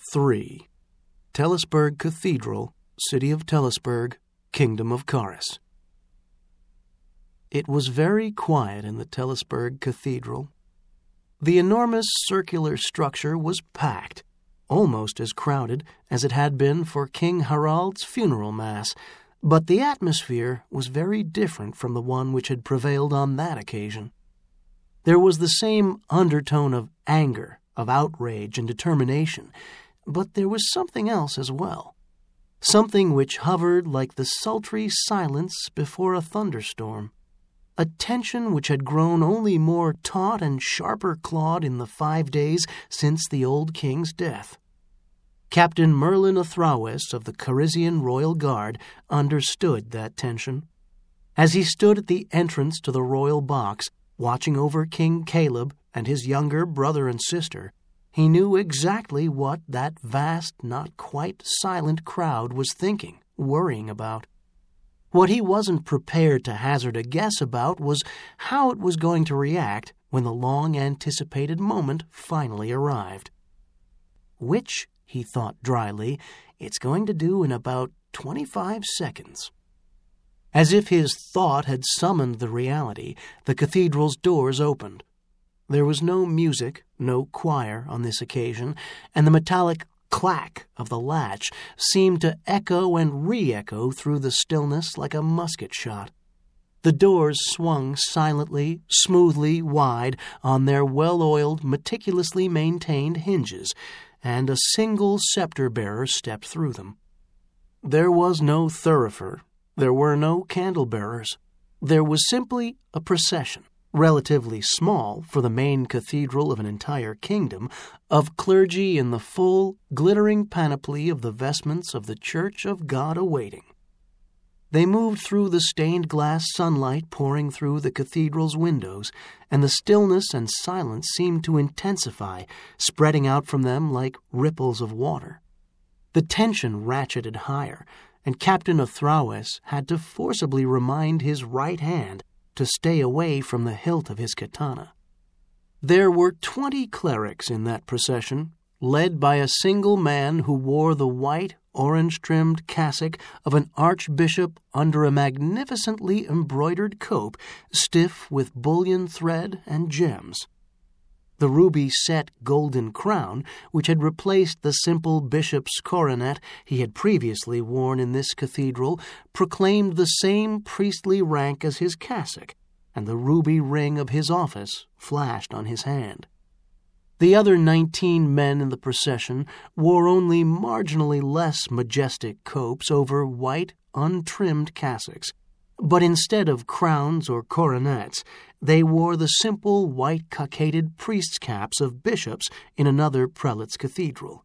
3. Telesburg Cathedral, City of Telesburg, Kingdom of Caris. It was very quiet in the Telesburg Cathedral. The enormous circular structure was packed, almost as crowded as it had been for King Harald's funeral mass, but the atmosphere was very different from the one which had prevailed on that occasion. There was the same undertone of anger, of outrage and determination, but there was something else as well, something which hovered like the sultry silence before a thunderstorm, a tension which had grown only more taut and sharper clawed in the 5 days since the old king's death. Captain Merlin Athrawes of the Carisian Royal Guard understood that tension. As he stood at the entrance to the royal box, watching over King Caleb and his younger brother and sister, he knew exactly what that vast, not quite silent crowd was thinking, worrying about. What he wasn't prepared to hazard a guess about was how it was going to react when the long-anticipated moment finally arrived. Which, he thought dryly, it's going to do in about 25 seconds. As if his thought had summoned the reality, the cathedral's doors opened. There was no music, no choir on this occasion, and the metallic clack of the latch seemed to echo and re-echo through the stillness like a musket shot. The doors swung silently, smoothly wide on their well-oiled, meticulously maintained hinges, and a single scepter-bearer stepped through them. There was no thurifer. There were no candle-bearers. There was simply a procession, relatively small for the main cathedral of an entire kingdom, of clergy in the full, glittering panoply of the vestments of the Church of God awaiting. They moved through the stained-glass sunlight pouring through the cathedral's windows, and the stillness and silence seemed to intensify, spreading out from them like ripples of water. The tension ratcheted higher, and Captain Athrawes had to forcibly remind his right hand to stay away from the hilt of his katana. There were 20 clerics in that procession, led by a single man who wore the white, orange-trimmed cassock of an archbishop under a magnificently embroidered cope stiff with bullion thread and gems. The ruby-set golden crown, which had replaced the simple bishop's coronet he had previously worn in this cathedral, proclaimed the same priestly rank as his cassock, and the ruby ring of his office flashed on his hand. The other 19 men in the procession wore only marginally less majestic copes over white, untrimmed cassocks, but instead of crowns or coronets, they wore the simple white cockaded priest's caps of bishops in another prelate's cathedral.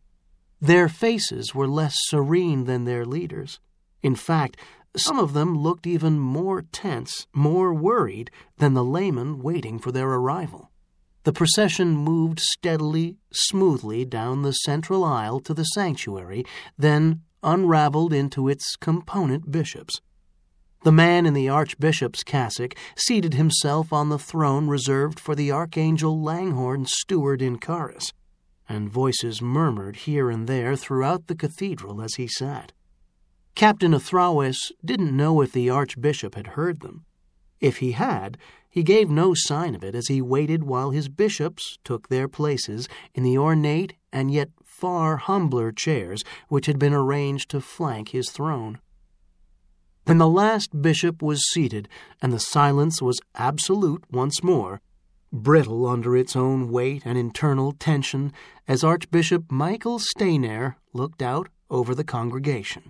Their faces were less serene than their leaders. In fact, some of them looked even more tense, more worried than the laymen waiting for their arrival. The procession moved steadily, smoothly down the central aisle to the sanctuary, then unraveled into its component bishops. The man in the archbishop's cassock seated himself on the throne reserved for the Archangel Langhorn's steward in Caris, and voices murmured here and there throughout the cathedral as he sat. Captain Athrawes didn't know if the archbishop had heard them. If he had, he gave no sign of it as he waited while his bishops took their places in the ornate and yet far humbler chairs which had been arranged to flank his throne. When the last bishop was seated and the silence was absolute once more, brittle under its own weight and internal tension, as Archbishop Michael Steinair looked out over the congregation.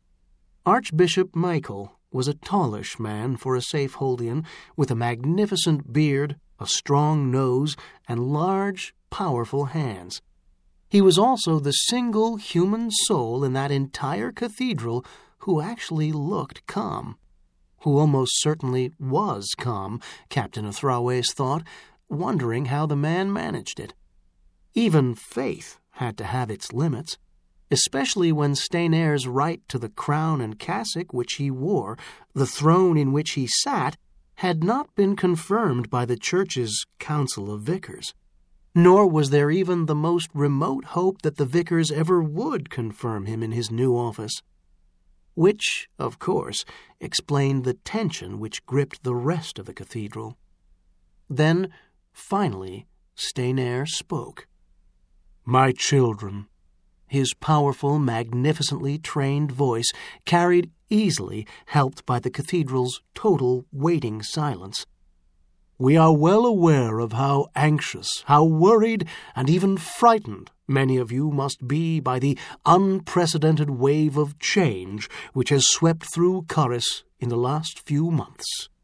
Archbishop Michael was a tallish man for a Safeholdian, with a magnificent beard, a strong nose, and large, powerful hands. He was also the single human soul in that entire cathedral who actually looked calm, who almost certainly was calm, Captain Athrawes thought, wondering how the man managed it. Even faith had to have its limits, especially when Steinair's right to the crown and cassock which he wore, the throne in which he sat, had not been confirmed by the Church's Council of Vicars. nor was there even the most remote hope that the vicars ever would confirm him in his new office. Which, of course, explained the tension which gripped the rest of the cathedral. Then, finally, Stayner spoke. "My children." His powerful, magnificently trained voice carried easily, helped by the cathedral's total waiting silence. "We are well aware of how anxious, how worried, and even frightened many of you must be by the unprecedented wave of change which has swept through Corus in the last few months.